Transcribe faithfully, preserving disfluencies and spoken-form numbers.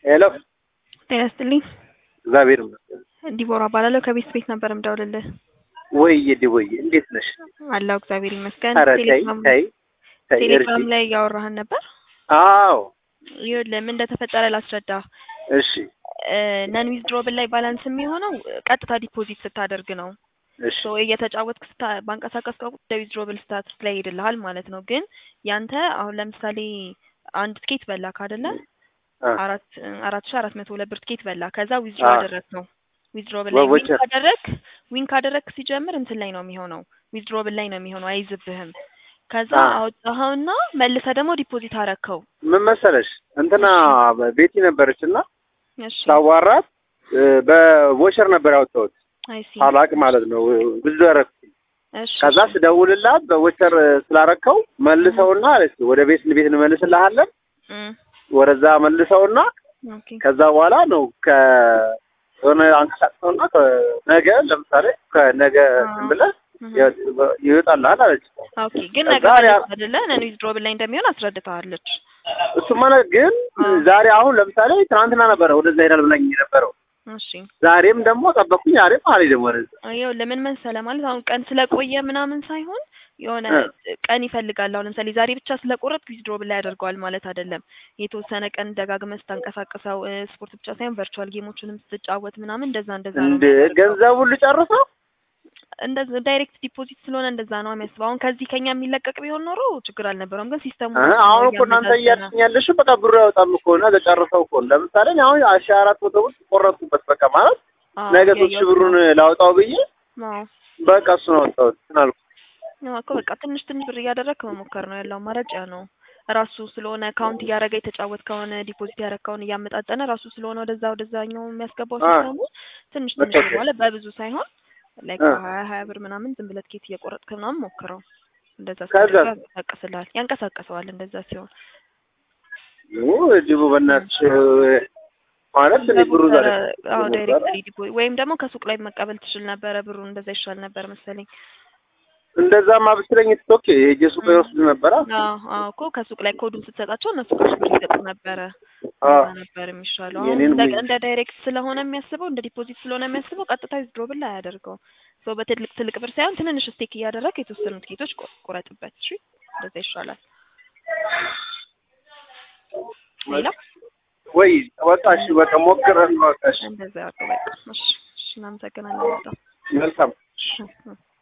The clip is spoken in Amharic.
ሄሎ ጤና ይስጥልኝ። እግዚአብሔር ይመስገን። ዲቦራ እባላለሁ ከቤት ቤት ነበር የምደውልልህ። ወይዬ ዲቦዬ እንዴት ነሽ? አለሁ እግዚአብሔር ይመስገን። ኧረ ተይ ቴሌግራም ተይ ተይ ቴሌግራም እርሺ። ላይ እያወራህን ነበር። አዎ ይኸውልህ ምን እንደተፈጠረ ላስረዳ። እሺ ነን ዊዝድሮብል ላይ ባላንስ የሚሆነው ቀጥታ ዲፖዚት ስታደርግ ነው። እሺ ሶ እየተጫወትክ ስታ ባንቀሳቀስከው ቁጥር ዊዝድሮብል ስታተስ ላይ ይሄድልሃል ማለት ነው። ግን ያንተ አሁን ለምሳሌ አንድ ትኬት በላክ አይደለ? አራት አራት ሺህ አራት መቶ ሁለት ብር ትኬት በላ። ከዛ ዊዝድሮ አደረግከው። ዊዝድሮብል ላይ ዊን ካደረግ ዊን ካደረግ ሲጀምር እንትን ላይ ነው የሚሆነው። ዊዝድሮብል ላይ ነው የሚሆነው፣ አይዝብህም። ከዛ አውጣኸውና መልሰህ ደግሞ ዲፖዚት አረከው። ምን መሰለሽ እንትና ቤቲ ነበረችና እሺ ታዋራት በቮቸር ነበር ያወጣሁት። አይሲ አላቅ ማለት ነው ብዙ አረኩኝ። እሺ ከዛ ስደውልላት በቮቸር ስላረከው መልሰውና አለች ወደ ቤት ቤት እንመልስልሃለን ወረዛ መልሰውና ኦኬ ከዛ በኋላ ነው ከሆነ አንቀሳቅሰውና ነገ ለምሳሌ ከነገ ብለህ ይወጣልሃል አለች። ኦኬ ግን ነገ አይደለ ነን ዊዝድሮብል ላይ እንደሚሆን አስረድታለች። እሱማ ግን ዛሬ አሁን ለምሳሌ ትናንትና ነበር ወደዛ ሄዳል ብላኝ የነበረው። እሺ ዛሬም ደግሞ ጠበቅኩኝ። ዛሬም አልሄድም ወደዛ። አየው ለምን መሰለ ማለት አሁን ቀን ስለቆየ ምናምን ሳይሆን የሆነ ቀን ይፈልጋል። አሁን ለምሳሌ ዛሬ ብቻ ስለቆረጥክ ዊዝድሮብል ላይ ያደርገዋል ማለት አይደለም። የተወሰነ ቀን ደጋግመህ ስታንቀሳቅሰው ስፖርት ብቻ ሳይሆን ቨርቹዋል ጌሞችንም ስትጫወት ምናምን እንደዛ እንደዛ ነው። እንደ ገንዘቡን ልጨርሰው እንደዛ ዳይሬክት ዲፖዚት ስለሆነ እንደዛ ነው የሚያስበው። አሁን ከዚህ ከኛ የሚለቀቅ ቢሆን ኖሮ ችግር አልነበረውም። ግን ሲስተሙ አሁን እኮ እናንተ እያልሽኝ ያለሽው በቃ ብሩ ያወጣም እኮ እና ለጨርሰው እኮ ለምሳሌ አሁን አስራ አራት መቶ ብር ቆረጥኩበት በቃ ማለት ነገ ሶስት ሺህ ብሩን ላውጣው ብዬ በቃ እሱ ነው አወጣሁት ስናልኩ ነው እኮ በቃ ትንሽ ትንሽ ብር እያደረግክ መሞከር ነው ያለው። አማራጭ ያ ነው። ራሱ ስለሆነ አካውንት እያደረገ የተጫወት ከሆነ ዲፖዚት ያደረግከውን እያመጣጠነ ራሱ ስለሆነ ወደዛ ወደዛኛው የሚያስገባው ሲስተሙ ትንሽ ትንሽ ማለት በብዙ ሳይሆን ላይክ ሀያ ሀያ ብር ምናምን ዝም ብለህ ትኬት እየቆረጥክ ምናምን ሞክረው። እንደዛ ሲያደርግ ያንቀሳቅስልሃል ያንቀሳቅሰዋል እንደዛ ሲሆን ነው እጅጉ በእናትሽ ማለት ብሩ ዛሬ አዎ ዳይሬክትሊ ዲፖዚት ወይም ደግሞ ከሱቅ ላይ መቀበል ትችል ነበረ። ብሩ እንደዛ ይሻል ነበር መሰለኝ። እንደዛማ ብትለኝ ኦኬ የሱቅ ላይ ወስድ ነበር። አዎ አዎ እኮ ከሱቅ ላይ ኮዱን ስትሰጣቸው እነሱ ካሽ ብር ይሰጡ ነበር። እንደዛ ነበር የሚሻለው። አሁን እንደ ዳይሬክት ስለሆነ የሚያስበው እንደ ዲፖዚት ስለሆነ የሚያስበው ቀጥታ ዊዝድሮብል ላይ አያደርገው። ሶ በትልቅ ትልቅ ብር ሳይሆን ትንንሽ ስቴክ እያደረግ የተወሰኑ ትኬቶች ቆረጥበት። እሺ እንደዛ ይሻላል። ሌላ ወይ ወጣሽ በቃ ሞክረን ወጣሽ እንደዛ ያው በቃ እሺ እሺ እናመሰግናለን በጣም መልካም